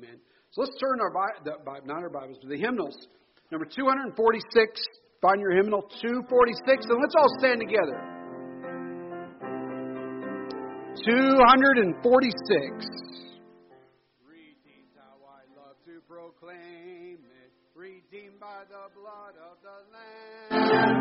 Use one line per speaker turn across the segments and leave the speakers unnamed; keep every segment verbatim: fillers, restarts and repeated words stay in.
Amen. So let's turn our, the, not our Bibles, but the hymnals. Number two forty-six. Find your hymnal, two forty-six, and let's all stand together. two forty-six. Redeemed, how I love to proclaim it. Redeemed by the blood of the Lamb.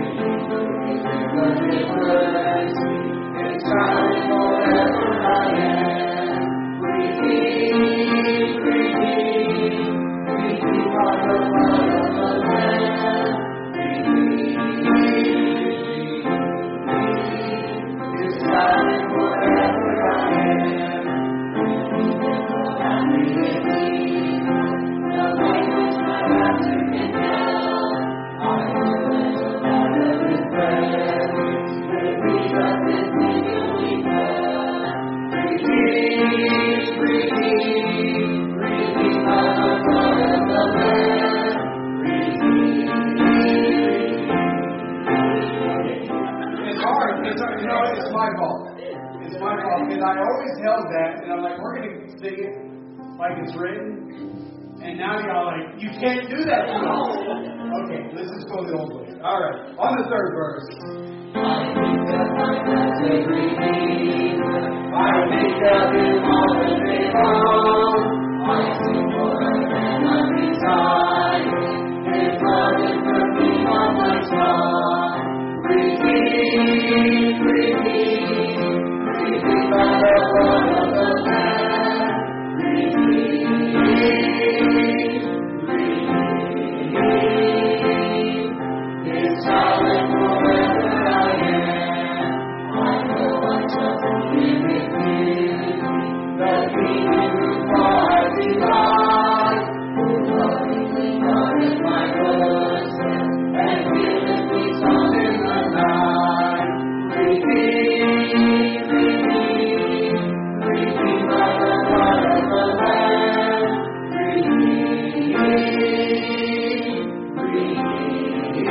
It's time forever I am. Redeemed, redeemed, redeemed by the blood of the Lamb. Redeemed, redeemed, it's time forever I am. Happy indeed, the language my master can tell. I will live the matter with prayer. Read us and we will be well. Redeemed, redeemed, redeemed by the blood of the Lamb. Redeemed, redeemed. It's hard. It's hard. You know, it's my fault. It's my fault because I always held that, and I'm like, we're going to sing it like it's written, and now y'all like, you can't do that to us. Okay, let's just go the old way. All right, on the third verse. I think of my blessed Redeemer. I think of Him all the day long. I sing forever and unretired. His blood is dripping on my tongue. Redeemed, redeemed, redeemed by the blood of the Lamb. Redeemed, redeemed, His child and forever I am. I know I trust Him with me. The King in whose heart delight, who lovingly guarded my footsteps and healeth me some in the night. Redeemed, redeemed, redeemed by the blood of the Lamb. Redeemed, redeemed,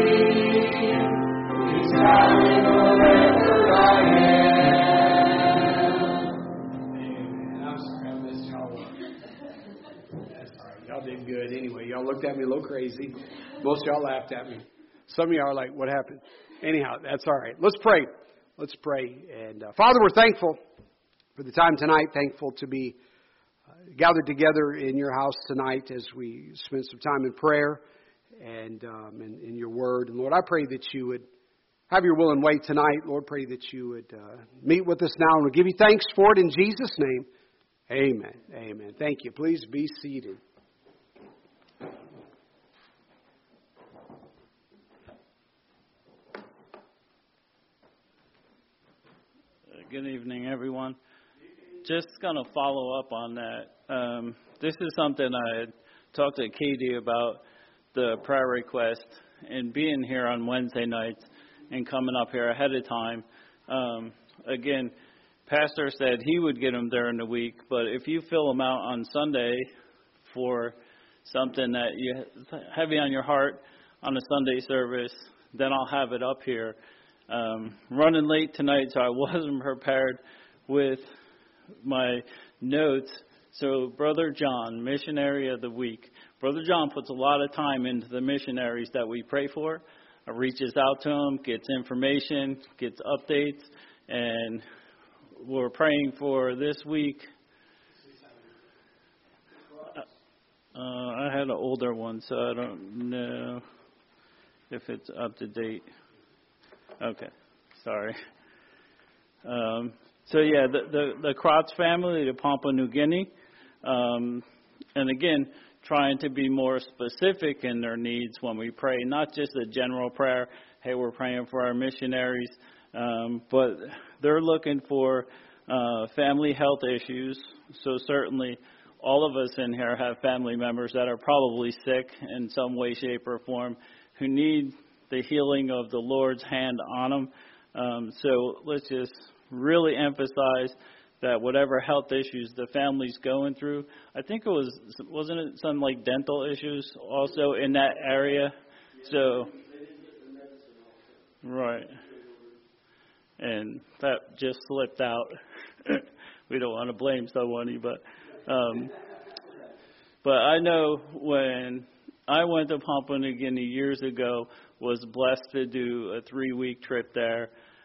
His child and forever I am. Amen. I'm sorry I missed y'all. That's all right. Y'all did good. Anyway, y'all looked at me a little crazy. Most of y'all laughed at me. Some of y'all are like, what happened? Anyhow, that's all right. Let's pray. Let's pray. And uh, Father, we're thankful for the time tonight. Thankful to be uh, gathered together in your house tonight as we spend some time in prayer and um, in, in your word. And Lord, I pray that you would have your will and way tonight. Lord, pray that you would uh, meet with us now. And we'll give you thanks for it in Jesus' name. Amen. Amen. Thank you. Please be seated.
Good evening, everyone. Just going to follow up on that. Um, this is something I had talked to Katie about, the prayer request, and being here on Wednesday nights and coming up here ahead of time. Um, again, Pastor said he would get them during the week, but if you fill them out on Sunday for something that you heavy on your heart on a Sunday service, then I'll have it up here. Um, running late tonight, so I wasn't prepared with my notes. So Brother John, missionary of the week. Brother John puts a lot of time into the missionaries that we pray for. Uh, reaches out to them, gets information, gets updates, and we're praying for this week. Uh, I had an older one, so I don't know if it's up to date. Okay, sorry. Um, so yeah, the, the, the Kratz family, the Papua New Guinea, um, and again, trying to be more specific in their needs when we pray, not just a general prayer, hey, we're praying for our missionaries, um, but they're looking for uh, family health issues. So certainly all of us in here have family members that are probably sick in some way, shape, or form who need the healing of the Lord's hand on them. Um, so let's just really emphasize that whatever health issues the family's going through, I think it was, wasn't it some like dental issues also in that area? So, right. And that just slipped out. We don't want to blame somebody, but um, But I know when I went to Papua New Guinea years ago, was blessed to do a three-week trip there.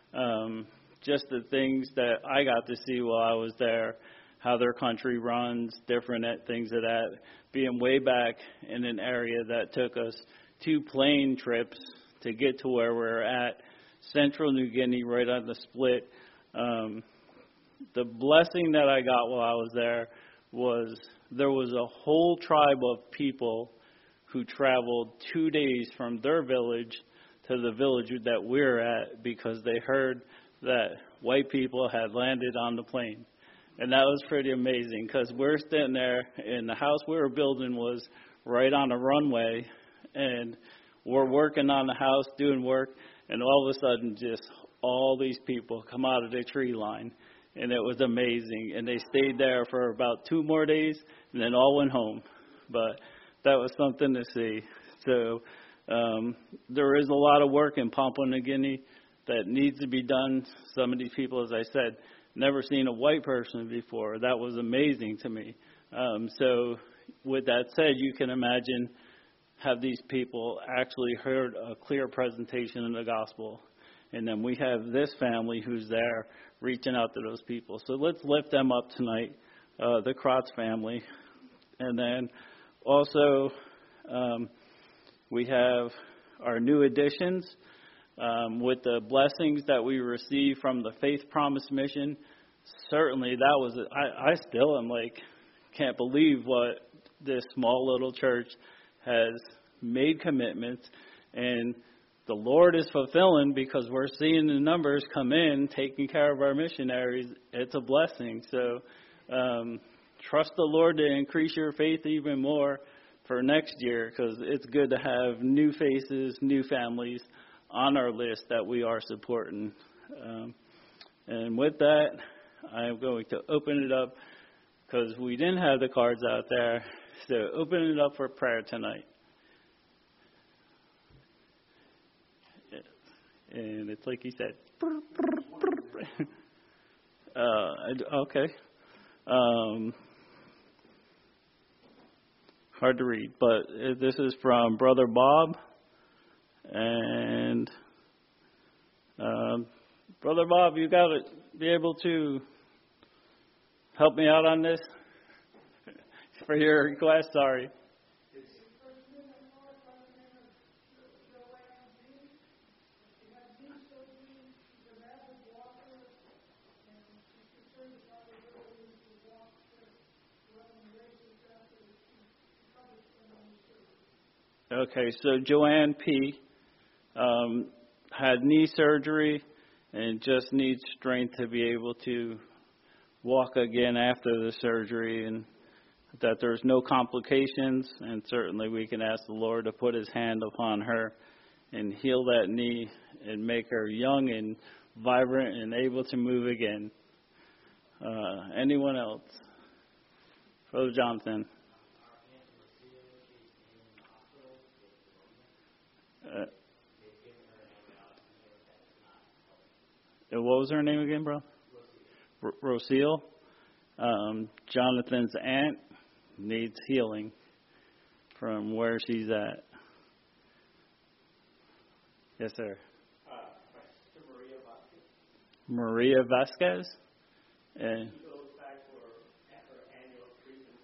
Um, just the things that I got to see while I was there, how their country runs, different things of that. Being way back in an area that took us two plane trips to get to where we're at, Central New Guinea, right on the split. Um, the blessing that I got while I was there was there was a whole tribe of people who traveled two days from their village to the village that we're at because they heard that white people had landed on the plane. And that was pretty amazing because we're sitting there and the house we were building was right on a runway, and we're working on the house, doing work, and all of a sudden just all these people come out of the tree line. And it was amazing. And they stayed there for about two more days and then all went home. But that was something to see. So um, there is a lot of work in Papua New Guinea that needs to be done. Some of these people, as I said, never seen a white person before. That was amazing to me. Um, so with that said, you can imagine have these people actually heard a clear presentation of the gospel. And then we have this family who's there reaching out to those people. So let's lift them up tonight, uh, the Krotz family. And then also um, we have our new additions. Um, with the blessings that we receive from the Faith Promise Mission, certainly that was, I, I still am like, can't believe what this small little church has made commitments, and the Lord is fulfilling because we're seeing the numbers come in, taking care of our missionaries. It's a blessing. So um, trust the Lord to increase your faith even more for next year, because it's good to have new faces, new families on our list that we are supporting. Um, and with that, I'm going to open it up because we didn't have the cards out there. So open it up for prayer tonight. And it's like he said. uh, okay. Um, hard to read, but this is from Brother Bob. And um, Brother Bob, you got to be able to help me out on this for your request. Sorry. Okay, so Joanne P. Um, had knee surgery and just needs strength to be able to walk again after the surgery, and that there's no complications, and certainly we can ask the Lord to put his hand upon her and heal that knee and make her young and vibrant and able to move again. Uh, anyone else? Brother Jonathan. Uh, what was her name again, bro? R- Rocio. Um, Jonathan's aunt needs healing from where she's at. Yes, sir.
Uh, my sister Maria Vasquez.
Maria Vasquez? And
She goes back for her annual treatment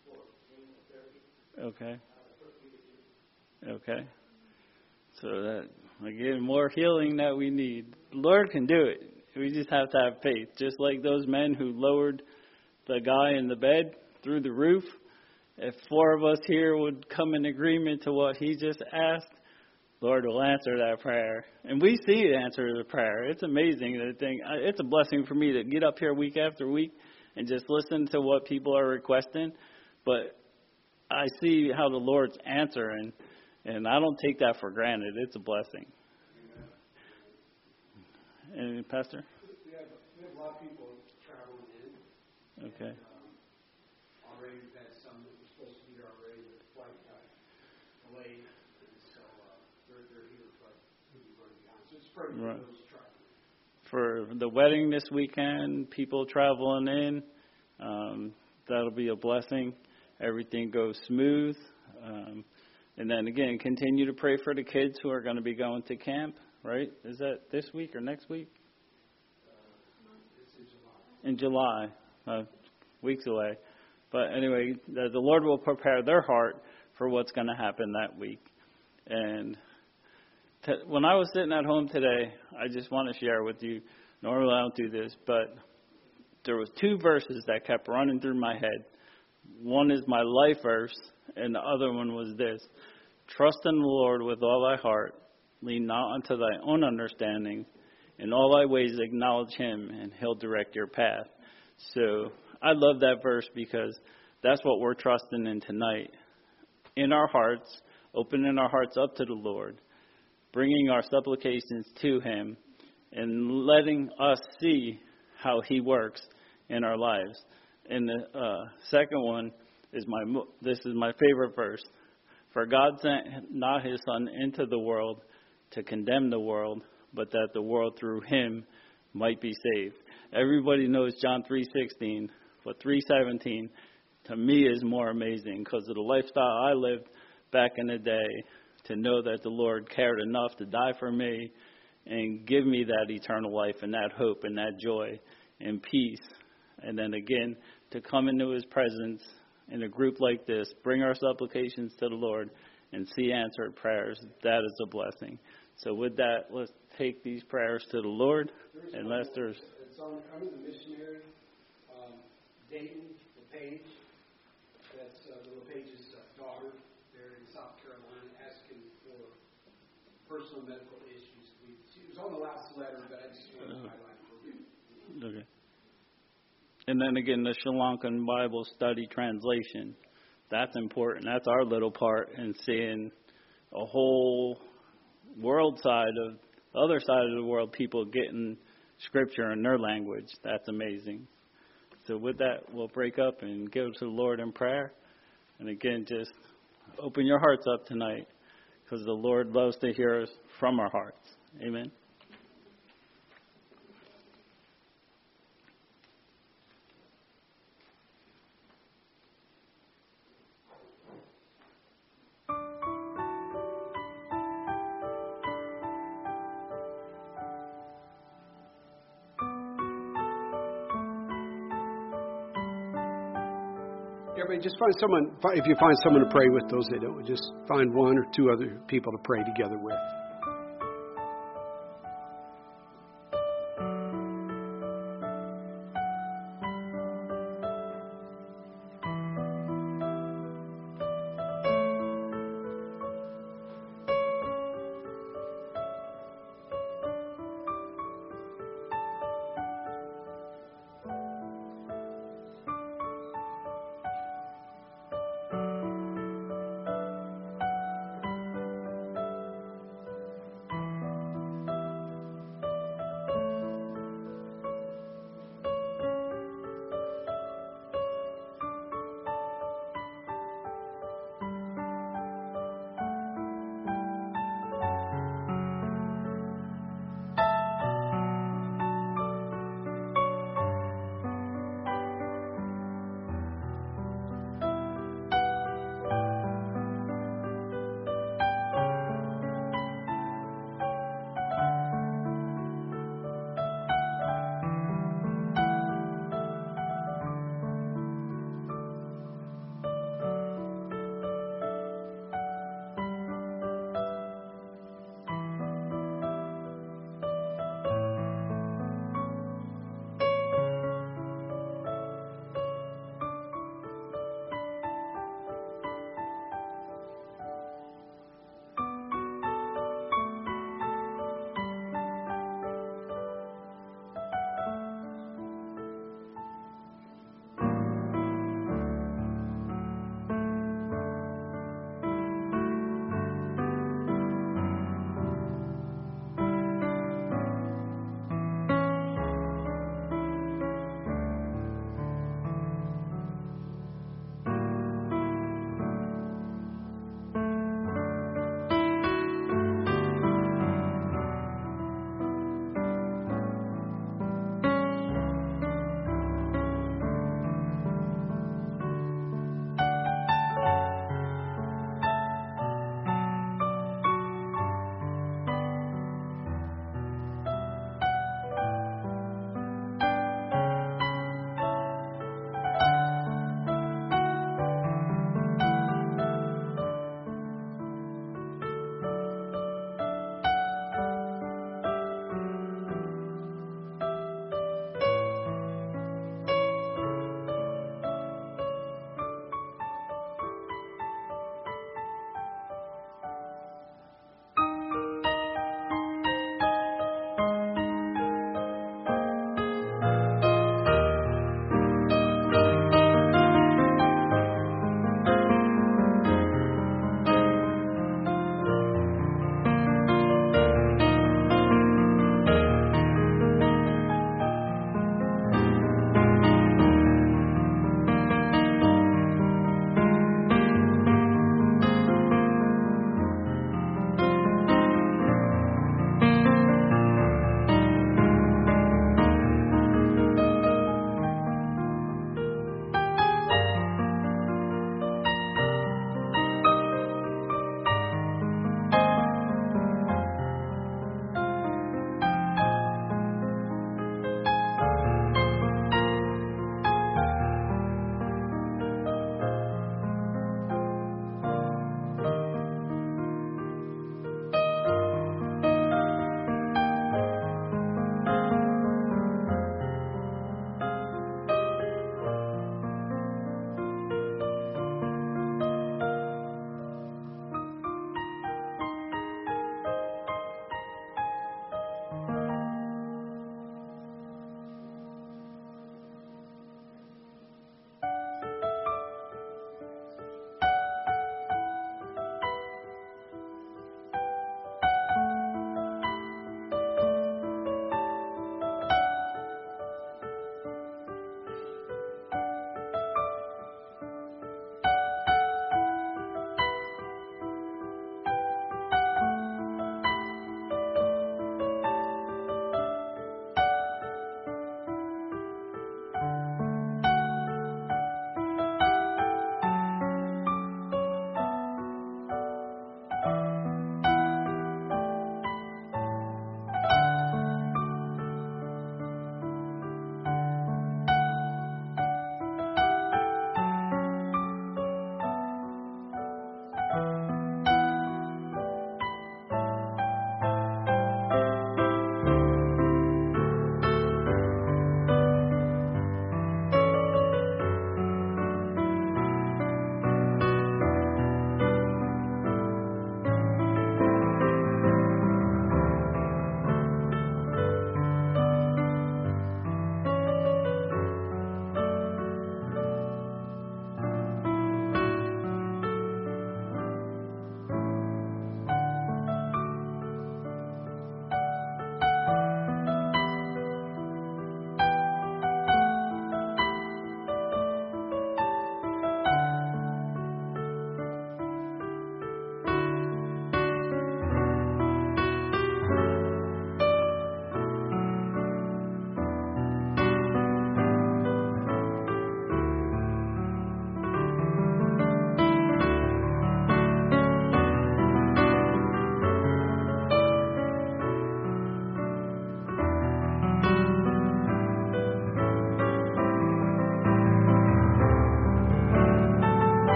for chemotherapy.
okay.
Uh,
Okay. So that, again, more healing that we need. The Lord can do it. We just have to have faith. Just like those men who lowered the guy in the bed through the roof. If four of us here would come in agreement to what he just asked, Lord will answer that prayer. And we see the answer to the prayer. It's amazing. That thing. It's a blessing for me to get up here week after week and just listen to what people are requesting. But I see how the Lord's answering. And I don't take that for granted. It's a blessing. Amen. And Pastor?
We have, we have a lot of people traveling in.
Okay.
And, um, already we've had some that were supposed to be here already. The flight got delayed. And so uh, they're, they're here, but we'll be running behind. So it's pretty
Right.
for those traveling.
For the wedding this weekend, people traveling in, um, that'll be a blessing. everything goes smooth. Um, and then again, continue to pray for the kids who are going to be going to camp, right? Is that this week or next week? In July, uh, weeks away. But anyway, the, the Lord will prepare their heart for what's going to happen that week. And t- when I was sitting at home today, I just want to share with you, normally I don't do this, but there was two verses that kept running through my head. One is my life verse, and the other one was this: trust in the Lord with all thy heart, lean not unto thy own understanding, in all thy ways acknowledge him, and he'll direct your path. So I love that verse because that's what we're trusting in tonight. In our hearts, opening our hearts up to the Lord, bringing our supplications to him, and letting us see how he works in our lives. And the uh, second one is my, this is my favorite verse. For God sent not his Son into the world to condemn the world, but that the world through him might be saved. Everybody knows John three sixteen, but three seventeen to me is more amazing because of the lifestyle I lived back in the day, to know that the Lord cared enough to die for me and give me that eternal life and that hope and that joy and peace. And then again, to come into his presence in a group like this, bring our supplications to the Lord and see answered prayers. That is a blessing. So with that, let's take these prayers to the Lord.
There's
unless there's...
It's on, under the missionary, um, Dayton LePage. That's uh, the LePage's uh, daughter there in South Carolina, asking for personal medical issues. We, she was on the last letter, but I just want to uh, highlight her.
Okay. And then again, the Sri Lankan Bible Study Translation. That's important. That's our little part in seeing a whole world side of, the other side of the world, people getting Scripture in their language. That's amazing. So with that, we'll break up and give to the Lord in prayer. And again, just open your hearts up tonight, because the Lord loves to hear us from our hearts. Amen.
Everybody, just find someone, if you find someone to pray with, those that don't, just find one or two other people to pray together with.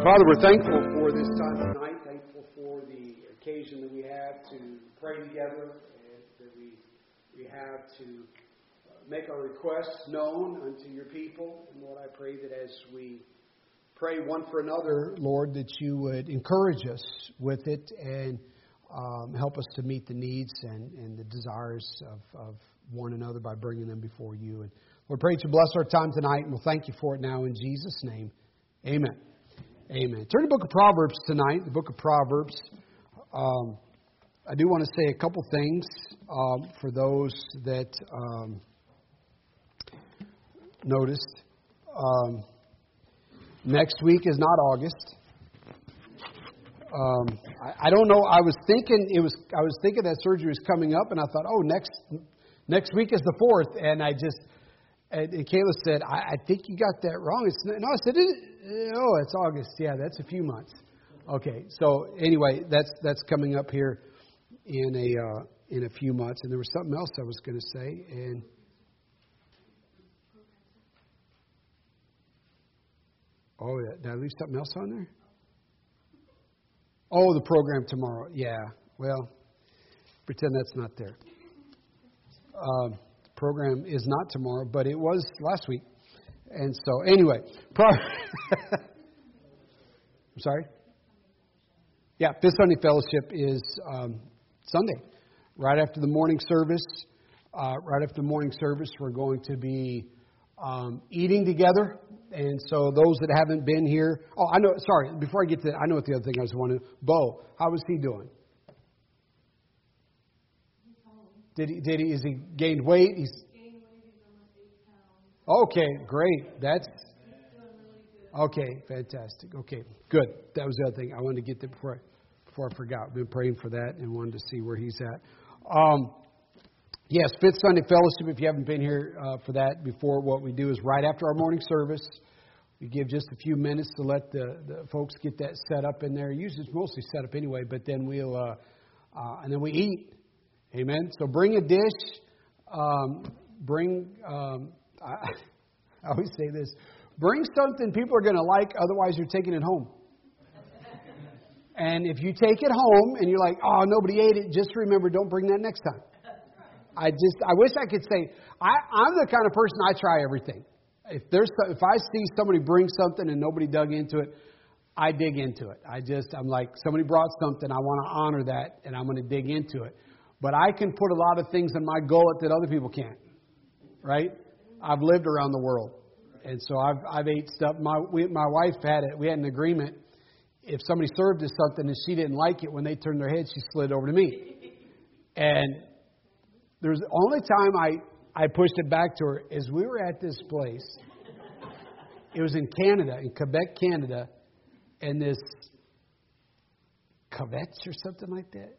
Father, we're thankful for this time tonight, thankful for the occasion that we have to pray together and that we, we have to make our requests known unto your people. And Lord, I pray that as we pray one for another, Lord, that you would encourage us with it and um, help us to meet the needs and, and the desires of, of one another by bringing them before you. And Lord, pray that you bless our time tonight, and we'll thank you for it now in Jesus' name. Amen. Amen. Turn to the book of Proverbs tonight, the book of Proverbs. Um, I do want to say a couple things um, for those that um, noticed. Um, next week is not August. Um, I, I don't know. I was thinking it was. I was thinking that surgery was coming up, and I thought, oh, next next week is the fourth, and I just. And, and Kayla said, I, I think you got that wrong. It's, no, I said, oh, it's August. Yeah, that's a few months. Okay, so anyway, that's that's coming up here in a uh, in a few months. And there was something else I was going to say. And oh, did I leave something else on there? Oh, the program tomorrow. Yeah. Well, pretend that's not there. Um, program is not tomorrow, but it was last week. And so, anyway. Pro- I'm sorry? Yeah, Fifth Sunday Fellowship is um, Sunday. Right after the morning service, uh, right after the morning service, we're going to be um, eating together. And so those that haven't been here, oh, I know, sorry, before I get to that, I know what the other thing I was wanting. Bo, how was he doing? Did he, did he, is he gained weight? He's gained weight, he's almost eight pounds. Okay, great. That's, okay, fantastic. Okay, good. That was the other thing. I wanted to get there before I, before I forgot. I've been praying for that and wanted to see where he's at. Um, yes, Fifth Sunday Fellowship, if you haven't been here uh, for that before, what we do is right after our morning service, we give just a few minutes to let the, the folks get that set up in there. Usually it's mostly set up anyway, but then we'll, uh, uh, and then we eat. Amen. So bring a dish. Um, bring, um, I, I always say this, bring something people are going to like, otherwise you're taking it home. And if you take it home and you're like, oh, nobody ate it, just remember, don't bring that next time. I just, I wish I could say, I, I'm the kind of person, I try everything. If there's, if I see somebody bring something and nobody dug into it, I dig into it. I just, I'm like, somebody brought something, I want to honor that, and I'm going to dig into it. But I can put a lot of things in my gullet that other people can't, right? I've lived around the world, and so I've I've ate stuff. My we, my wife had it. We had an agreement. If somebody served us something and she didn't like it, when they turned their head, she slid over to me. And there's the only time I I pushed it back to her is we were at this place. It was in Canada, in Quebec, Canada, and this Quebec or something like that.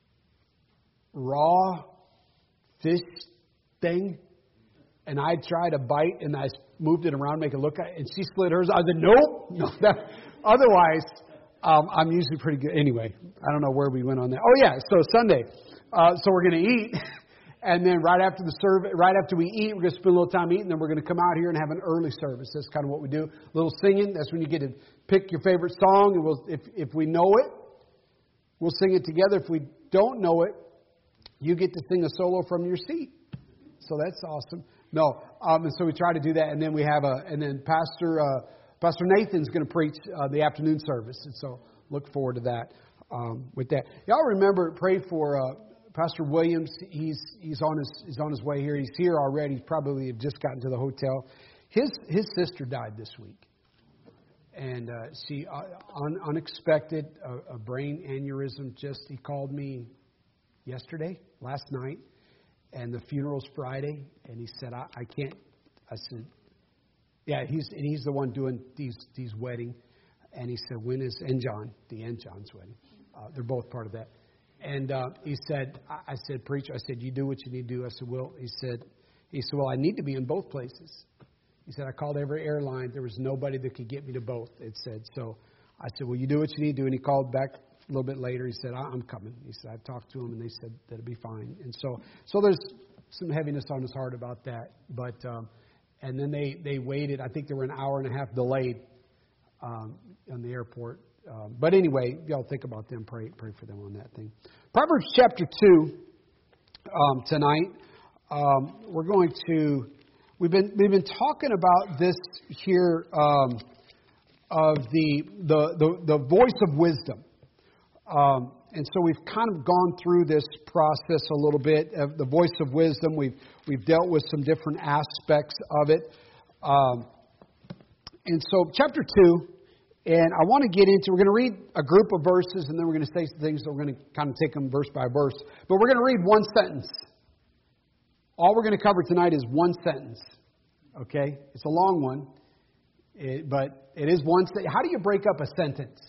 Raw fish thing, and I tried to bite, and I moved it around, make it look, and she slid hers. I said, nope, no. That, otherwise, um, I'm usually pretty good. Anyway, I don't know where we went on that. Oh yeah, so Sunday, uh, so we're going to eat, and then right after the service, right after we eat, we're going to spend a little time eating. Then we're going to come out here and have an early service. That's kind of what we do. A little singing. That's when you get to pick your favorite song, and we'll, if if we know it, we'll sing it together. If we don't know it, you get to sing a solo from your seat. So that's awesome. No, um, and so we try to do that, and then we have a, and then Pastor uh, Pastor Nathan's going to preach uh, the afternoon service, and so look forward to that. Um, with that, y'all remember, pray for uh, Pastor Williams. He's he's on his he's on his way here. He's here already. He's probably just gotten to the hotel. His his sister died this week, and uh, she uh, un, unexpected a, a brain aneurysm. Just he called me yesterday, last night, and the funeral's Friday, and he said, I, I can't, I said, yeah, he's and he's the one doing these these wedding, and he said, when is, and John, the and John's wedding, uh, they're both part of that, and uh, he said, I, I said, preacher, I said, you do what you need to do. I said, well, he said, he said, well, I need to be in both places. He said, I called every airline, there was nobody that could get me to both, it said, so I said, well, you do what you need to do, and he called back a little bit later. He said, I'm coming. He said, I talked to him, and they said that it'd be fine. And so so there's some heaviness on his heart about that. But um, and then they, they waited. I think they were an hour and a half delayed um, on the airport. Um, but anyway, y'all think about them. Pray, pray for them on that thing. Proverbs chapter two um, tonight. Um, we're going to. We've been we've been talking about this here um, of the, the the the voice of wisdom, um, and so we've kind of gone through this process a little bit of the voice of wisdom. We've we've dealt with some different aspects of it, um, and so chapter two. And I want to get into, we're going to read a group of verses, and then we're going to say some things, so we're going to kind of take them verse by verse. But we're going to read one sentence. All we're going to cover tonight is one sentence. Okay? It's a long one, it, but it is one sentence. How do you break up a sentence?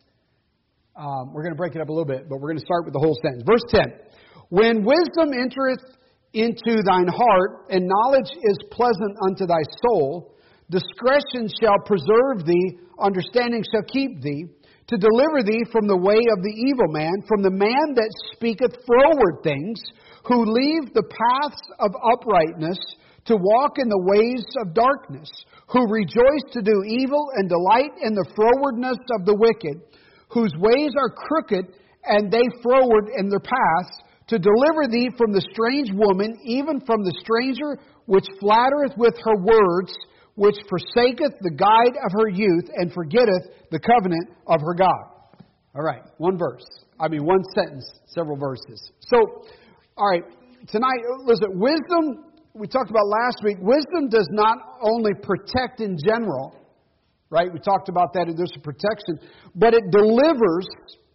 Um, we're going to break it up a little bit, but we're going to start with the whole sentence. Verse ten. When wisdom entereth into thine heart, and knowledge is pleasant unto thy soul, discretion shall preserve thee, understanding shall keep thee, to deliver thee from the way of the evil man, from the man that speaketh froward things, who leave the paths of uprightness, to walk in the ways of darkness, who rejoice to do evil and delight in the frowardness of the wicked, whose ways are crooked, and they froward in their paths, to deliver thee from the strange woman, even from the stranger which flattereth with her words, which forsaketh the guide of her youth, and forgetteth the covenant of her God. All right, one verse. I mean, one sentence, several verses. So, all right, tonight, listen, wisdom, we talked about last week, wisdom does not only protect in general, right? We talked about that, there's a protection, but it delivers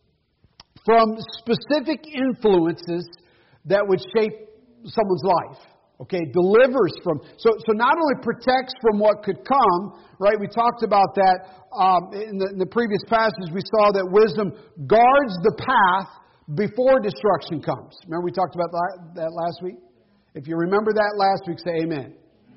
from specific influences that would shape someone's life. Okay, delivers from, so so not only protects from what could come, right? We talked about that um, in, the, in the previous passage. We saw that wisdom guards the path before destruction comes. Remember we talked about that last week? If you remember that last week, say amen.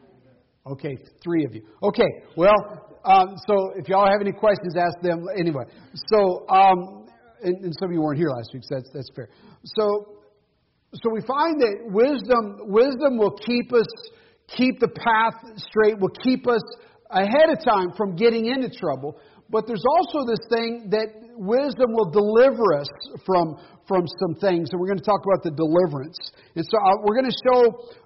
Okay, three of you. Okay, well, um, so if y'all have any questions, ask them anyway. So, um, and, and some of you weren't here last week, so that's, that's fair. So, So we find that wisdom, wisdom will keep us, keep the path straight, will keep us ahead of time from getting into trouble. But there's also this thing that wisdom will deliver us from, from some things. And we're going to talk about the deliverance. And so I, we're going to show,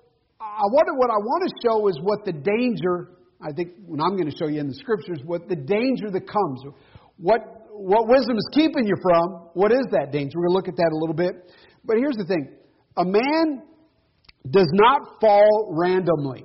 I wonder what I want to show is what the danger, I think when I'm going to show you in the scriptures, what the danger that comes. What, what wisdom is keeping you from, what is that danger? We're going to look at that a little bit. But here's the thing. A man does not fall randomly.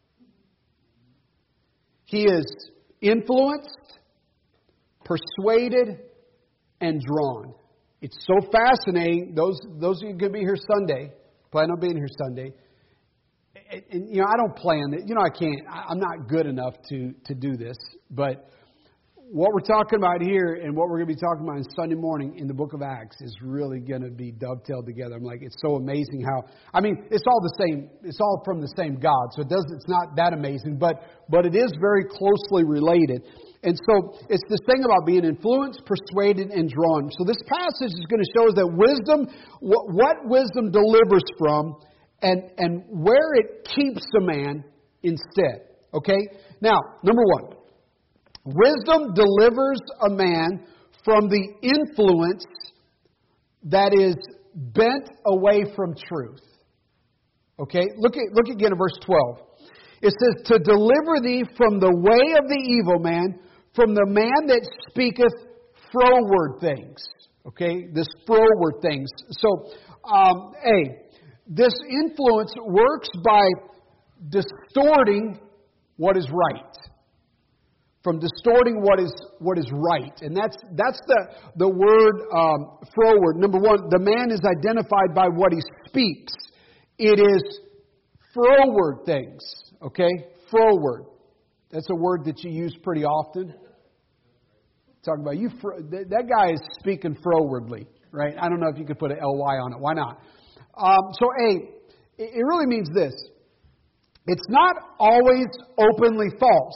He is influenced, persuaded, and drawn. It's so fascinating. Those those of you going to be here Sunday, plan on being here Sunday. And, and, you know, I don't plan it. You know, I can't. I, I'm not good enough to to do this. But what we're talking about here and what we're going to be talking about on Sunday morning in the book of Acts is really going to be dovetailed together. I'm like, it's so amazing how, I mean, it's all the same, it's all from the same God. So it does, it's not that amazing, but, but it is very closely related. And so it's this thing about being influenced, persuaded, and drawn. So this passage is going to show us that wisdom, what, what wisdom delivers from and, and where it keeps a man instead. Okay? Now, number one. Wisdom delivers a man from the influence that is bent away from truth. Okay, look at look again at verse twelve. It says, "To deliver thee from the way of the evil man, from the man that speaketh froward things." Okay, this froward things. So, um, A, this influence works by distorting what is right. From distorting what is what is right, and that's that's the the word um, froward. Number one, the man is identified by what he speaks. It is froward things. Okay, froward. That's a word that you use pretty often. Talking about you, that guy is speaking frowardly, right? I don't know if you could put an L Y on it. Why not? Um, so, A, it really means this: it's not always openly false,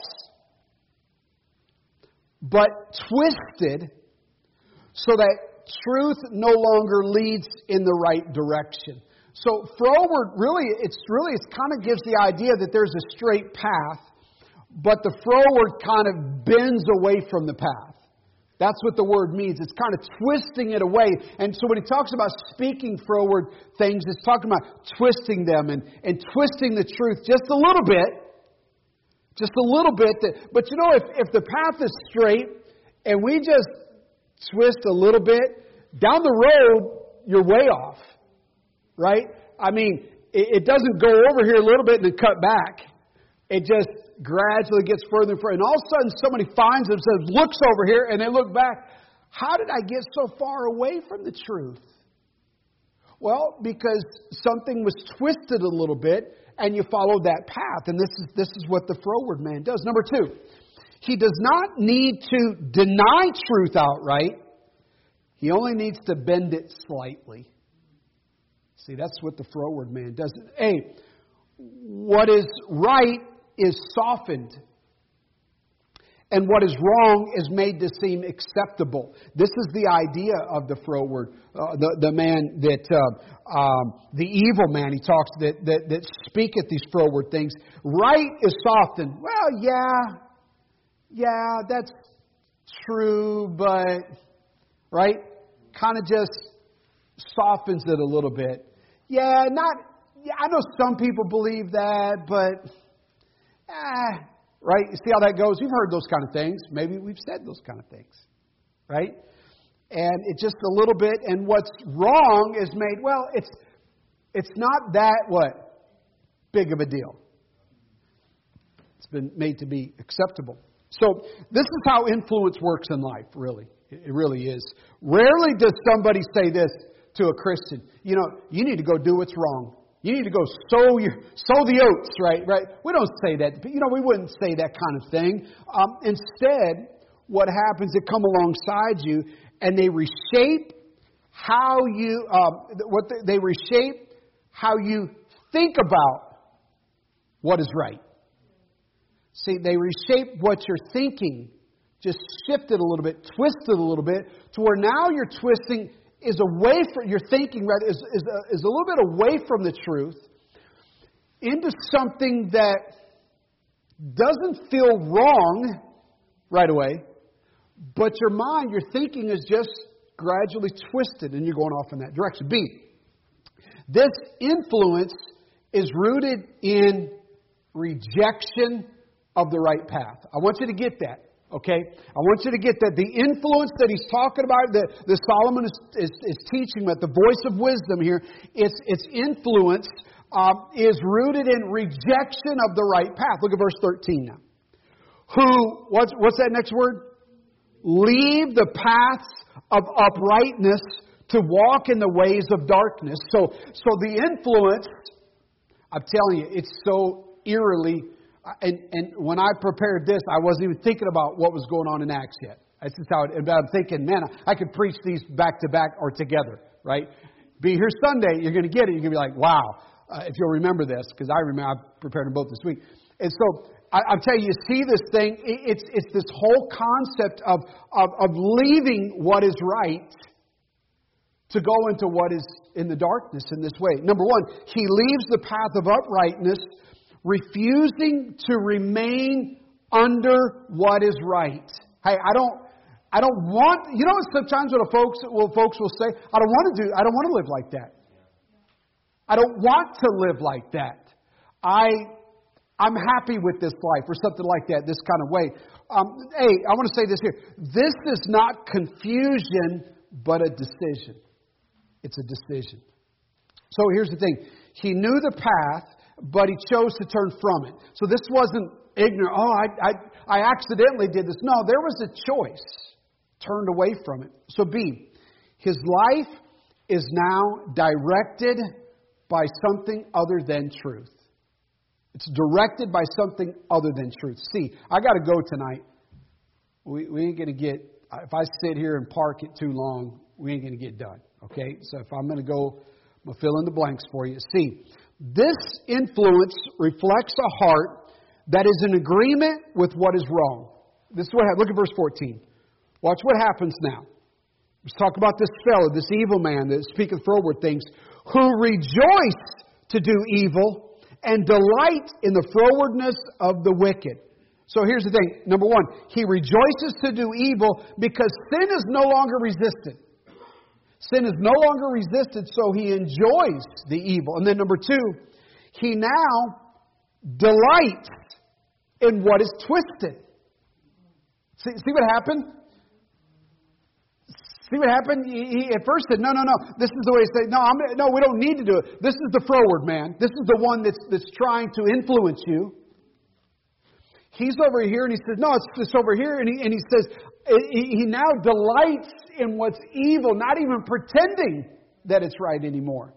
but twisted so that truth no longer leads in the right direction. So froward, really, it's really, it kind of gives the idea that there's a straight path, but the froward kind of bends away from the path. That's what the word means. It's kind of twisting it away. And so when he talks about speaking froward things, it's talking about twisting them and, and twisting the truth just a little bit. Just a little bit. That, but you know, if, if the path is straight and we just twist a little bit, down the road, you're way off. Right? I mean, it, it doesn't go over here a little bit and then cut back. It just gradually gets further and further. And all of a sudden somebody finds themselves, looks over here, and they look back. How did I get so far away from the truth? Well, because something was twisted a little bit, and you followed that path. And this is this is what the froward man does. Number two, he does not need to deny truth outright. He only needs to bend it slightly. See, that's what the froward man does. Hey, what is right is softened, and what is wrong is made to seem acceptable. This is the idea of the froward, uh, the the man that uh, um, the evil man. He talks that, that that speaketh these froward things. Right is softened. Well, yeah, yeah, that's true, but right, kind of just softens it a little bit. Yeah, not. Yeah, I know some people believe that, but. Ah, right? You see how that goes? You've heard those kind of things. Maybe we've said those kind of things. Right? And it's just a little bit, and what's wrong is made, well, it's it's not that, what? Big of a deal. It's been made to be acceptable. So this is how influence works in life, really. It really is. Rarely does somebody say this to a Christian. You know, you need to go do what's wrong. You need to go sow your sow the oats, right? Right? We don't say that. You know, we wouldn't say that kind of thing. Um, instead, what happens? They come alongside you and they reshape how you um, what they, they reshape how you think about what is right. See, they reshape what you're thinking, just shift it a little bit, twist it a little bit, to where now you're twisting. Is away from your thinking, rather, is, is, a, is a little bit away from the truth into something that doesn't feel wrong right away, but your mind, your thinking is just gradually twisted and you're going off in that direction. B, this influence is rooted in rejection of the right path. I want you to get that. Okay, I want you to get that the influence that he's talking about, that, that Solomon is, is, is teaching about, the voice of wisdom here, its its influence um, is rooted in rejection of the right path. Look at verse thirteen now. Who, what's, what's that next word? Leave the paths of uprightness to walk in the ways of darkness. So, so the influence, I'm telling you, it's so eerily. And, and when I prepared this, I wasn't even thinking about what was going on in Acts yet. That's just how it, I'm thinking, man, I could preach these back to back or together, right? Be here Sunday, you're going to get it. You're going to be like, wow, uh, if you'll remember this, because I remember, I prepared them both this week. And so I, I'm telling you, you see this thing, it, it's it's this whole concept of, of, of leaving what is right to go into what is in the darkness in this way. Number one, he leaves the path of uprightness, refusing to remain under what is right. Hey, I don't, I don't want. You know, sometimes what folks, well, folks will say, I don't want to do. I don't want to live like that. I don't want to live like that. I, I'm happy with this life, or something like that. This kind of way. Um, hey, I want to say this here. This is not confusion, but a decision. It's a decision. So here's the thing. He knew the path, but he chose to turn from it. So this wasn't ignorant. Oh, I, I, I accidentally did this. No, there was a choice. Turned away from it. So B, his life is now directed by something other than truth. It's directed by something other than truth. C, I got to go tonight. We, we ain't going to get, if I sit here and park it too long, we ain't going to get done. Okay? So if I'm going to go, I'm going to fill in the blanks for you. C, this influence reflects a heart that is in agreement with what is wrong. This is what happens. Look at verse fourteen. Watch what happens now. Let's talk about this fellow, this evil man that speaketh froward things, who rejoice to do evil and delight in the frowardness of the wicked. So here's the thing. Number one, he rejoices to do evil because sin is no longer resisted. Sin is no longer resisted, so he enjoys the evil. And then number two, he now delights in what is twisted. See, see what happened? See what happened? He, he at first said, no, no, no. This is the way he said, no, I'm, no, we don't need to do it. This is the froward man. This is the one that's, that's trying to influence you. He's over here and he says, no, it's just over here. And he, and he says, he, he now delights in what's evil, not even pretending that it's right anymore.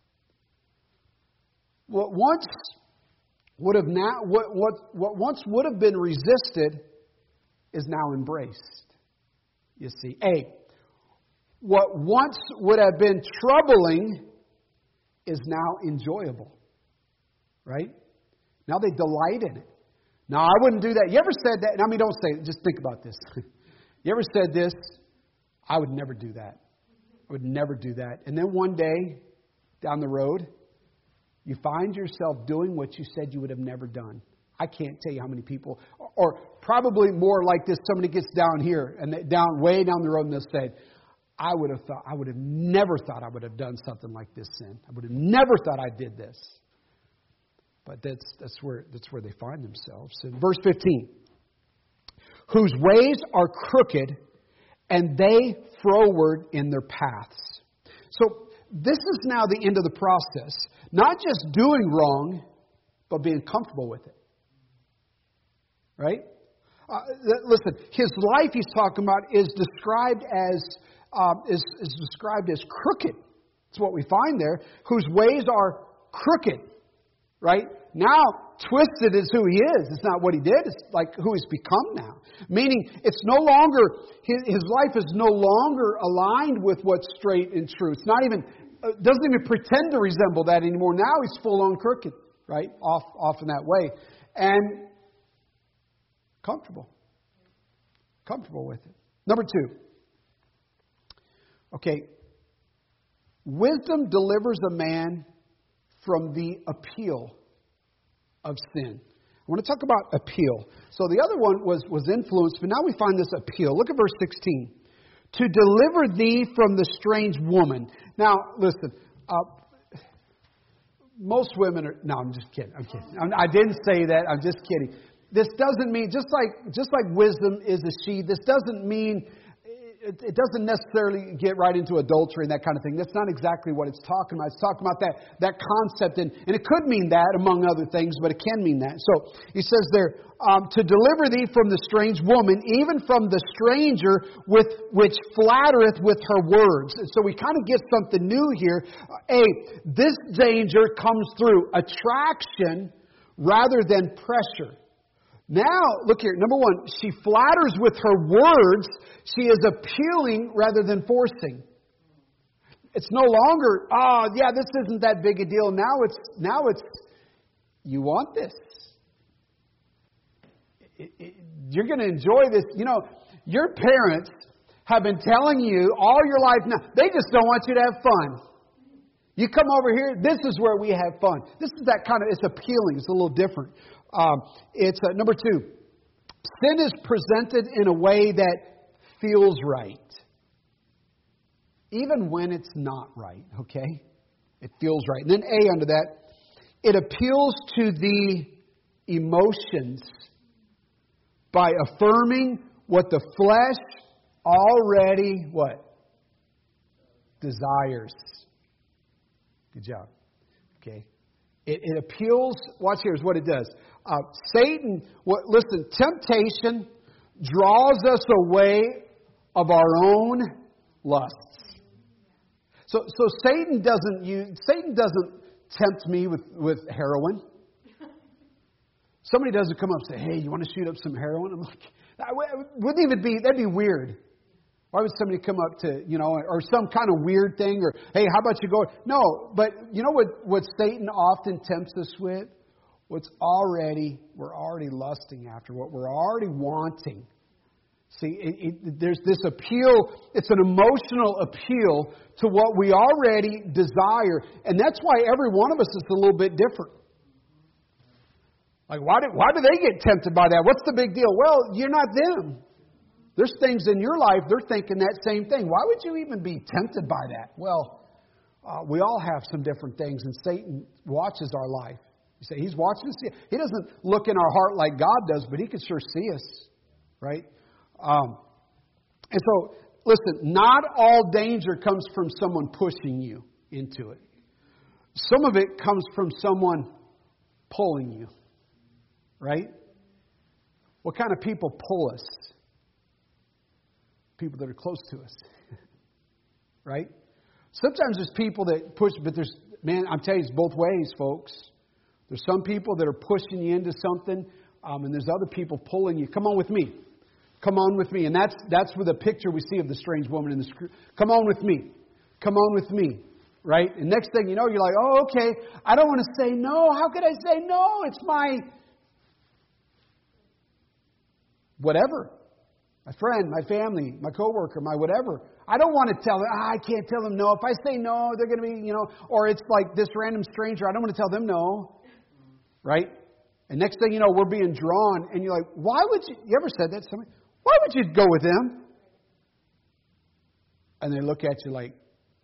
What once would have now, what, what, what once would have been resisted is now embraced. You see, A, what once would have been troubling is now enjoyable. Right? Now they delight in it. Now, I wouldn't do that. You ever said that? I mean, don't say it. Just think about this. You ever said this? I would never do that. I would never do that. And then one day, down the road, you find yourself doing what you said you would have never done. I can't tell you how many people, or probably more like this, somebody gets down here, and they, down way down the road, and they'll say, I would have thought, I would have never thought I would have done something like this sin. I would have never thought I did this. But that's that's where that's where they find themselves. In verse fifteen, whose ways are crooked, and they froward in their paths. So this is now the end of the process. Not just doing wrong, but being comfortable with it. Right? Uh, listen, his life he's talking about is described as um, is, is described as crooked. That's what we find there. Whose ways are crooked. Right? Now, twisted is who he is. It's not what he did. It's like who he's become now. Meaning, it's no longer, his, his life is no longer aligned with what's straight and true. It's not even, uh, doesn't even pretend to resemble that anymore. Now he's full on crooked. Right? Off, off in that way. And comfortable. Comfortable with it. Number two. Okay. Wisdom delivers a man from the appeal of sin. I want to talk about appeal. So the other one was, was influence, but now we find this appeal. Look at verse sixteen. To deliver thee from the strange woman. Now, listen. Uh, most women are... No, I'm just kidding. I'm kidding. I'm, I didn't say that. I'm just kidding. This doesn't mean... Just like, just like wisdom is a she, this doesn't mean... It, it doesn't necessarily get right into adultery and that kind of thing. That's not exactly what it's talking about. It's talking about that, that concept. And, and it could mean that, among other things, but it can mean that. So he says there, um, to deliver thee from the strange woman, even from the stranger with which flattereth with her words. And so we kind of get something new here. A, this danger comes through attraction rather than pressure. Now, look here. Number one, she flatters with her words. She is appealing rather than forcing. It's no longer, oh, yeah, this isn't that big a deal. Now it's, now it's, you want this. It, it, you're going to enjoy this. You know, your parents have been telling you all your life now, they just don't want you to have fun. You come over here, this is where we have fun. This is that kind of, it's appealing. It's a little different. Um, it's uh, number two. Sin is presented in a way that feels right, even when it's not right. Okay, it feels right. And then A under that, it appeals to the emotions by affirming what the flesh already what desires. Good job. Okay. It, it appeals, watch here is what it does. Uh, Satan, what, listen, temptation draws us away of our own lusts. So, so Satan doesn't use, Satan doesn't tempt me with, with heroin. Somebody doesn't come up and say, hey, you want to shoot up some heroin? I'm like, that wouldn't even be, that'd be weird. Why would somebody come up to, you know, or some kind of weird thing, or, hey, how about you go? No, but you know what, what Satan often tempts us with? What's already, we're already lusting after, what we're already wanting. See, it, it, there's this appeal, it's an emotional appeal to what we already desire. And that's why every one of us is a little bit different. Like, why do, why do they get tempted by that? What's the big deal? Well, you're not them. There's things in your life, they're thinking that same thing. Why would you even be tempted by that? Well, uh, we all have some different things, and Satan watches our life. You say, he's watching us. He doesn't look in our heart like God does, but he can sure see us, right? Um, and so, listen, not all danger comes from someone pushing you into it. Some of it comes from someone pulling you, right? What kind of people pull us? People that are close to us, right? Sometimes there's people that push, but there's, man, I'm telling you, it's both ways, folks. There's some people that are pushing you into something, um, and there's other people pulling you. Come on with me. Come on with me. And that's that's where the picture we see of the strange woman in the screw. Come on with me. Come on with me. Right? And next thing you know, you're like, oh, okay, I don't want to say no. How could I say no? It's my whatever. My friend, my family, my coworker, my whatever. I don't want to tell them, ah, I can't tell them no. If I say no, they're going to be, you know, or it's like this random stranger. I don't want to tell them no. Right? And next thing you know, we're being drawn. And you're like, why would you, you ever said that to somebody? Why would you go with them? And they look at you like,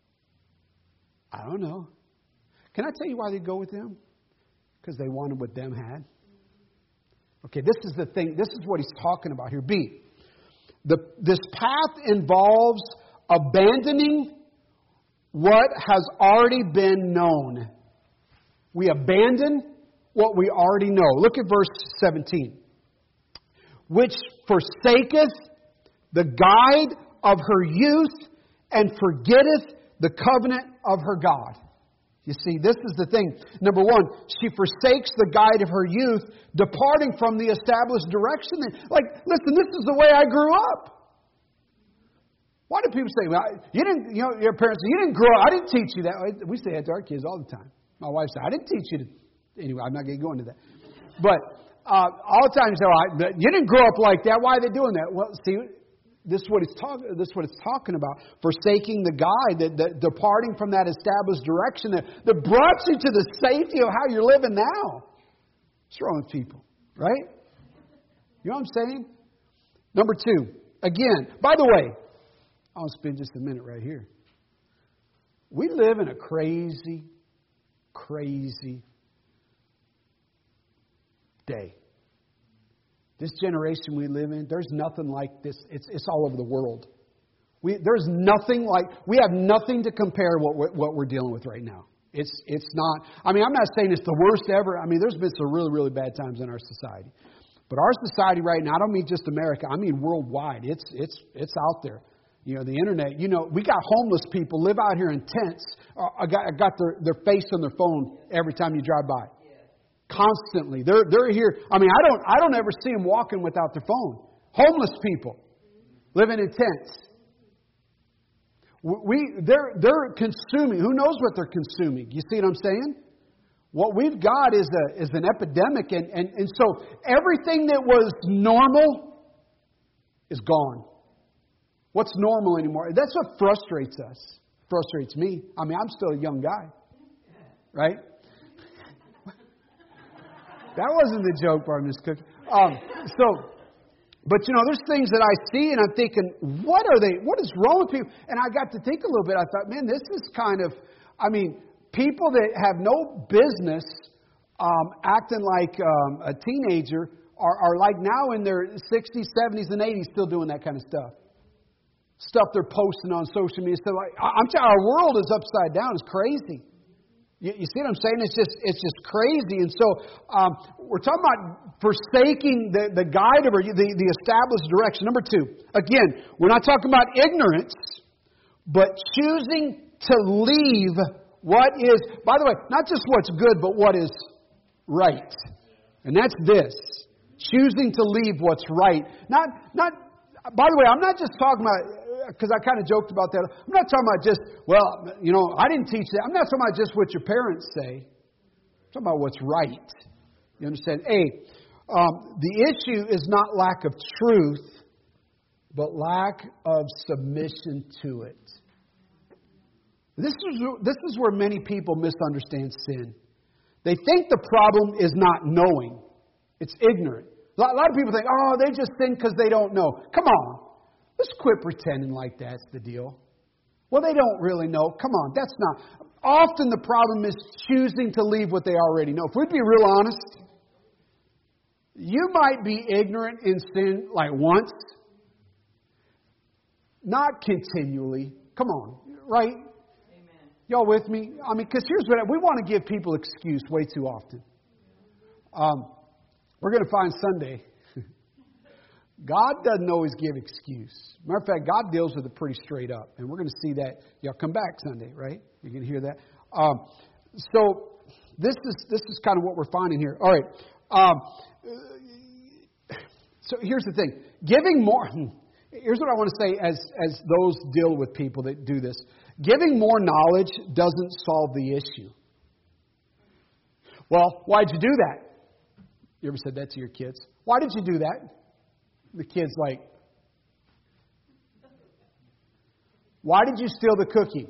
I don't know. Can I tell you why they go with them? Because they wanted what them had. Okay, this is the thing. This is what he's talking about here. B. The, this path involves abandoning what has already been known. We abandon what we already know. Look at verse seventeen. Which forsaketh the guide of her youth and forgetteth the covenant of her God. You see, this is the thing. Number one, she forsakes the guide of her youth, departing from the established direction. Like, listen, this is the way I grew up. Why do people say, well, you didn't, you know, your parents say, you didn't grow up, I didn't teach you that. We say that to our kids all the time. My wife said, I didn't teach you to, anyway, I'm not going to go into that. But uh, all the time you say, well, you didn't grow up like that. Why are they doing that? Well, see, This is what it's talking. This is what it's talking about. Forsaking the guide, that, that departing from that established direction that, that brought you to the safety of how you're living now. What's wrong with people, right? You know what I'm saying? Number two, again. By the way, I'll spend just a minute right here. We live in a crazy, crazy day. This generation we live in, there's nothing like this. It's, it's all over the world. We, there's nothing like, we have nothing to compare what we're, what we're dealing with right now. It's, it's not, I mean, I'm not saying it's the worst ever. I mean, there's been some really, really bad times in our society. But our society right now, I don't mean just America, I mean worldwide. It's, it's, it's out there. You know, the internet, you know, we got homeless people live out here in tents. Uh, I got, I got their, their face on their phone every time you drive by. Constantly. They're they're here. I mean, I don't I don't ever see them walking without their phone. Homeless people living in tents. We they're they're consuming. Who knows what they're consuming? You see what I'm saying? What we've got is a is an epidemic, and, and, and so everything that was normal is gone. What's normal anymore? That's what frustrates us. Frustrates me. I mean, I'm still a young guy. Right? That wasn't the joke part, Miss Cook. Um, so, but you know, there's things that I see and I'm thinking, what are they, what is wrong with people? And I got to think a little bit. I thought, man, this is kind of, I mean, people that have no business um, acting like um, a teenager are, are like now in their sixties, seventies, and eighties still doing that kind of stuff. Stuff they're posting on social media. So like, I'm telling you, our world is upside down. It's crazy. You, you see what I'm saying? It's just it's just crazy. And so um, we're talking about forsaking the, the guide of our, the, the established direction. Number two, again, we're not talking about ignorance, but choosing to leave what is, by the way, not just what's good, but what is right. And that's this. Choosing to leave what's right. Not, not. By the way, I'm not just talking about, because I kind of joked about that. I'm not talking about just, well, you know, I didn't teach that. I'm not talking about just what your parents say. I'm talking about what's right. You understand? A, um, the issue is not lack of truth, but lack of submission to it. This is, this is where many people misunderstand sin. They think the problem is not knowing. It's ignorant. A lot, a lot of people think, oh, they just sin because they don't know. Come on. Let's quit pretending like that's the deal. Well, they don't really know. Come on, that's not. Often the problem is choosing to leave what they already know. If we'd be real honest, you might be ignorant in sin like once, not continually. Come on, right? Amen. Y'all with me? I mean, because here's what we want to give people excuse way too often. Um, we're going to find Sunday. God doesn't always give excuse. Matter of fact, God deals with it pretty straight up. And we're going to see that. Y'all come back Sunday, right? You can hear that. Um, so this is this is kind of what we're finding here. All right. Um, so here's the thing. Giving more... Here's what I want to say as, as those deal with people that do this. Giving more knowledge doesn't solve the issue. Well, why'd you do that? You ever said that to your kids? Why did you do that? The kid's like, why did you steal the cookie?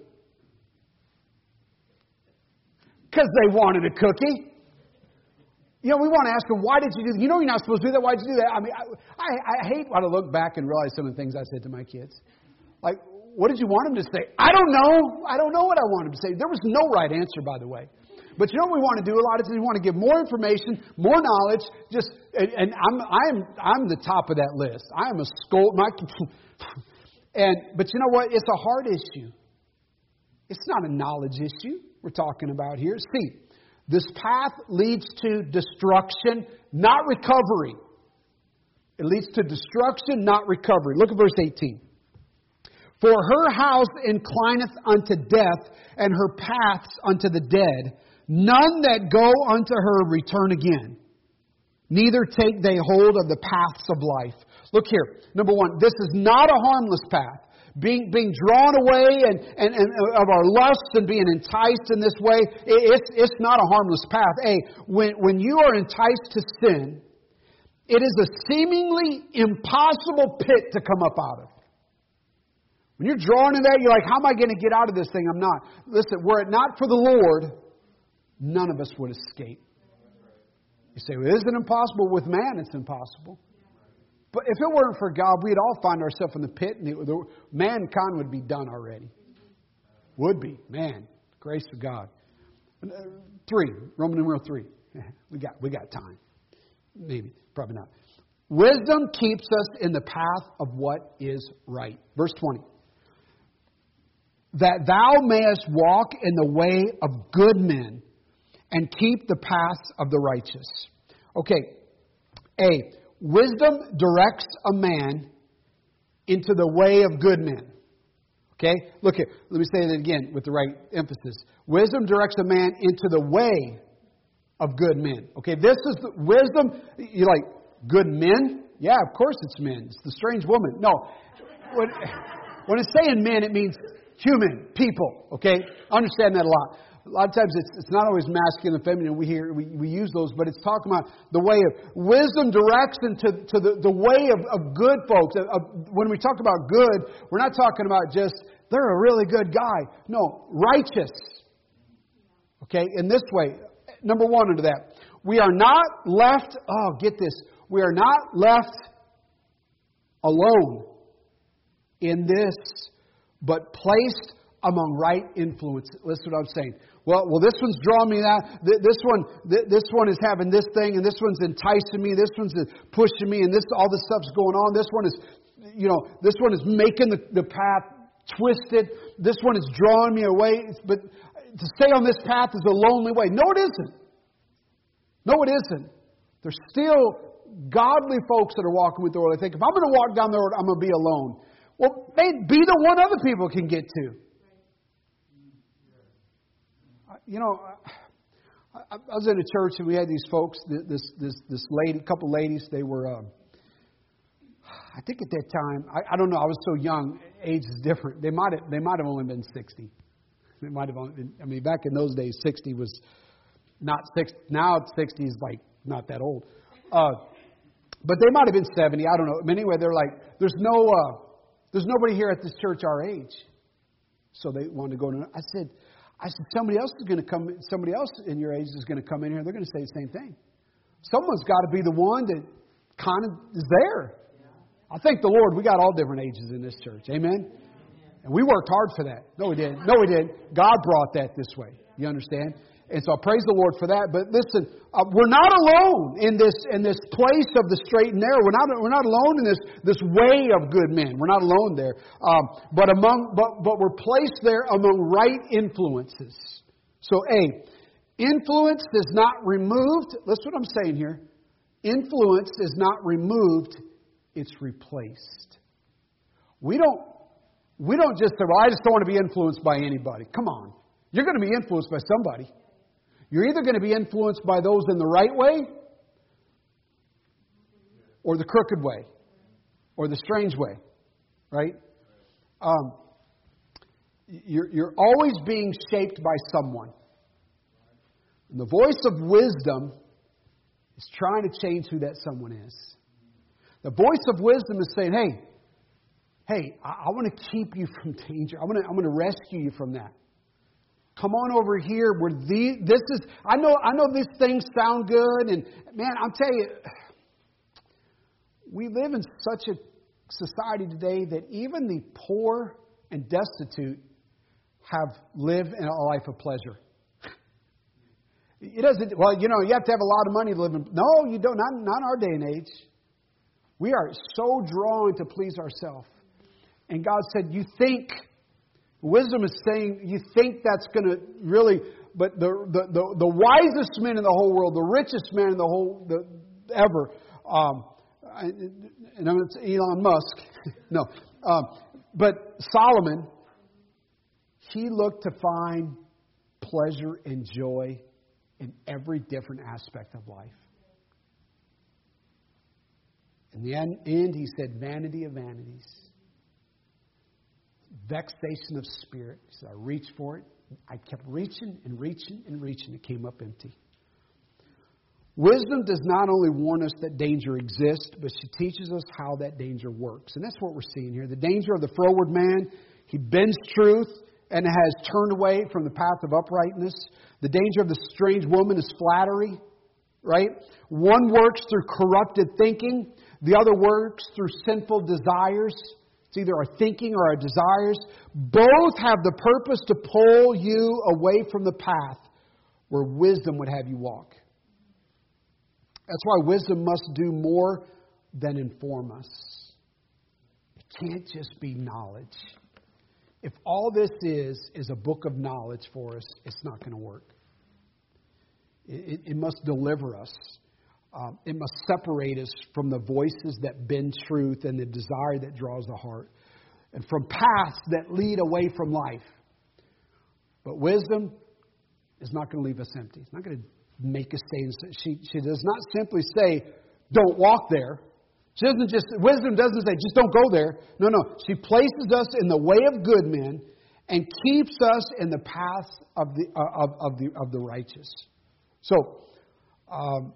Because they wanted a cookie. You know, we want to ask them, why did you do that? You know you're not supposed to do that. Why did you do that? I mean, I, I, I hate when I look back and realize some of the things I said to my kids. Like, what did you want them to say? I don't know. I don't know what I wanted them to say. There was no right answer, by the way. But you know what we want to do a lot of times? We want to give more information, more knowledge. Just and, and I'm I'm I'm the top of that list. I am a scold. My and but you know what? It's a heart issue. It's not a knowledge issue we're talking about here. See, this path leads to destruction, not recovery. It leads to destruction, not recovery. Look at verse eighteen. For her house inclineth unto death, and her paths unto the dead. None that go unto her return again. Neither take they hold of the paths of life. Look here. Number one, this is not a harmless path. Being being drawn away and, and, and of our lusts and being enticed in this way, it's, it's not a harmless path. A, when, when you are enticed to sin, it is a seemingly impossible pit to come up out of. When you're drawn in that, you're like, how am I going to get out of this thing? I'm not. Listen, were it not for the Lord, none of us would escape. You say, well, is it impossible? With man, it's impossible. But if it weren't for God, we'd all find ourselves in the pit, and it, the, mankind would be done already. Would be. Man, grace of God. Three, Roman numeral three. We got, we got time. Maybe, probably not. Wisdom keeps us in the path of what is right. Verse twenty. That thou mayest walk in the way of good men and keep the paths of the righteous. Okay. A. Wisdom directs a man into the way of good men. Okay? Look here. Let me say that again with the right emphasis. Wisdom directs a man into the way of good men. Okay? This is the wisdom. You're like, good men? Yeah, of course it's men. It's the strange woman. No. When, when it's saying men, it means human, people. Okay? Understand that a lot. A lot of times it's, it's not always masculine and feminine. We hear we, we use those, but it's talking about the way of wisdom directs into to the, the way of, of good folks. Of, of, when we talk about good, we're not talking about just they're a really good guy. No, righteous. Okay, in this way, number one under that, we are not left. Oh, get this. We are not left alone in this, but placed among right influence. Listen to what I'm saying. Well, well, this one's drawing me that. This one, this one is having this thing, and this one's enticing me. This one's pushing me, and this all this stuff's going on. This one is, you know, this one is making the, the path twisted. This one is drawing me away. But to stay on this path is a lonely way. No, it isn't. No, it isn't. There's still godly folks that are walking with the Lord. They think, if I'm going to walk down the road, I'm going to be alone. Well, be the one other people can get to. You know, I, I was in a church and we had these folks, this this this lady, couple ladies. They were, um, I think at that time, I, I don't know. I was so young. Age is different. They might have they might have only been sixty. They might have only been. I mean, back in those days, sixty was not six. Now sixty is like not that old. Uh, but they might have been seventy. I don't know. But anyway, they're like, there's no, uh, there's nobody here at this church our age. So they wanted to go to. I said. I said, somebody else is going to come, somebody else in your age is going to come in here and they're going to say the same thing. someone's got to be the one that kind of is there. I thank the Lord we got all different ages in this church. Amen? And we worked hard for that. No, we didn't. No, we didn't. God brought that this way. You understand? And so I praise the Lord for that. But listen, uh, we're not alone in this in this place of the straight and narrow. We're not we're not alone in this this way of good men. We're not alone there. Um, but among but but we're placed there among right influences. So A, influence is not removed. Listen what I'm saying here. Influence is not removed. It's replaced. We don't we don't just say, well, I just don't want to be influenced by anybody. Come on. You're going to be influenced by somebody. You're either going to be influenced by those in the right way or the crooked way or the strange way, right? Um, you're, you're always being shaped by someone. And the voice of wisdom is trying to change who that someone is. The voice of wisdom is saying, hey, hey, I, I want to keep you from danger. I want to, I'm going to rescue you from that. Come on over here where the, this is, I know, I know these things sound good. And man, I'll tell you, we live in such a society today that even the poor and destitute have lived in a life of pleasure. It doesn't, well, you know, you have to have a lot of money to live in. No, you don't, not, not in our day and age. We are so drawn to please ourselves. And God said, you think, wisdom is saying, you think that's going to really, but the, the, the, the wisest man in the whole world, the richest man in the whole, the, ever, um, and it's Elon Musk, no, um, but Solomon, he looked to find pleasure and joy in every different aspect of life. In the end, he said, vanity of vanities. Vexation of spirit. He said, I reached for it. I kept reaching and reaching and reaching. It came up empty. Wisdom does not only warn us that danger exists, but she teaches us how that danger works. And that's what we're seeing here. The danger of the froward man. He bends truth and has turned away from the path of uprightness. The danger of the strange woman is flattery. Right? One works through corrupted thinking. The other works through sinful desires. It's either our thinking or our desires. Both have the purpose to pull you away from the path where wisdom would have you walk. That's why wisdom must do more than inform us. It can't just be knowledge. If all this is, is a book of knowledge for us, it's not going to work. It, it must deliver us. Um, it must separate us from the voices that bend truth and the desire that draws the heart, and from paths that lead away from life. But wisdom is not going to leave us empty. It's not going to make us stay. She, she does not simply say, don't walk there. She doesn't just, wisdom doesn't say, just don't go there. No, no. She places us in the way of good men and keeps us in the paths of the, uh, of, of the, of the righteous. So, um,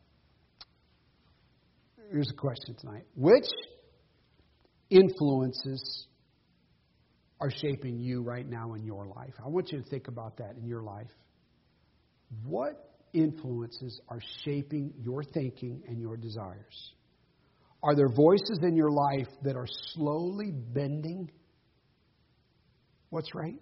here's a question tonight. Which influences are shaping you right now in your life? I want you to think about that in your life. What influences are shaping your thinking and your desires? Are there voices in your life that are slowly bending what's right?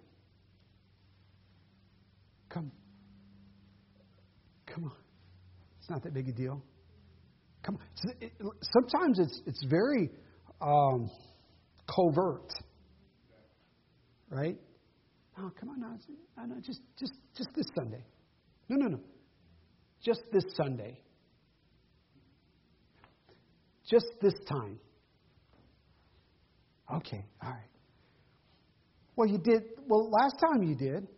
Come. Come on. It's not that big a deal. Come on. Sometimes it's it's very um, covert, right? Oh, come on, now, no, no, just just just this Sunday. No, no, no, just this Sunday. Just this time. Okay, all right. Well, you did. Well, last time you did.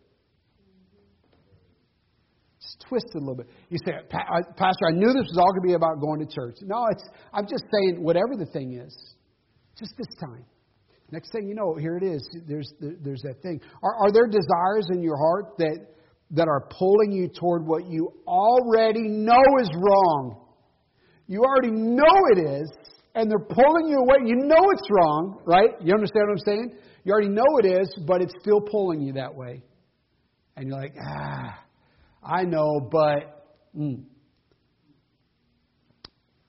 Just twist it a little bit. You say, Pastor, I knew this was all going to be about going to church. No, it's. I'm just saying, whatever the thing is, just this time. Next thing you know, here it is. There's there's that thing. Are, are there desires in your heart that that are pulling you toward what you already know is wrong? You already know it is, and they're pulling you away. You know it's wrong, right? You understand what I'm saying? You already know it is, but it's still pulling you that way. And you're like, ah, I know, but... Mm.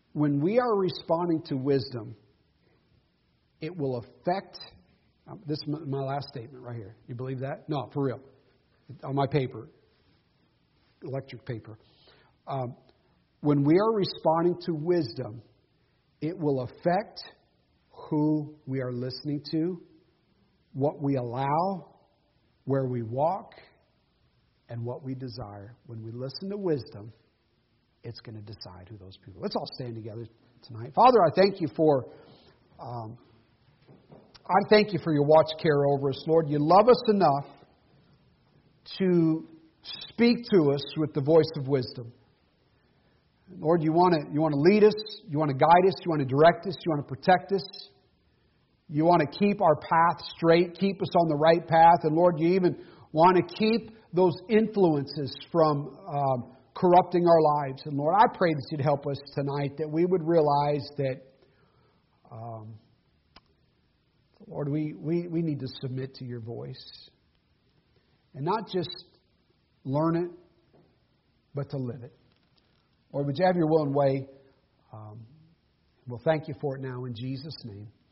when we are responding to wisdom, it will affect, um, this is my last statement right here. You believe that? No, for real. On my paper, electric paper. Um, when we are responding to wisdom, it will affect who we are listening to, what we allow, where we walk, and what we desire. When we listen to wisdom, it's going to decide who those people are. Let's all stand together tonight. Father, I thank you for um, I thank you for your watch care over us, Lord. You love us enough to speak to us with the voice of wisdom. Lord, you want to you want to lead us, you want to guide us, you want to direct us, you want to protect us. You want to keep our path straight, keep us on the right path. And Lord, you even want to keep those influences from um, corrupting our lives. And Lord, I pray that you'd help us tonight, that we would realize that, um, Lord, we, we, we need to submit to your voice. And not just learn it, but to live it. Lord, would you have your will and way? Um, we'll thank you for it now in Jesus' name.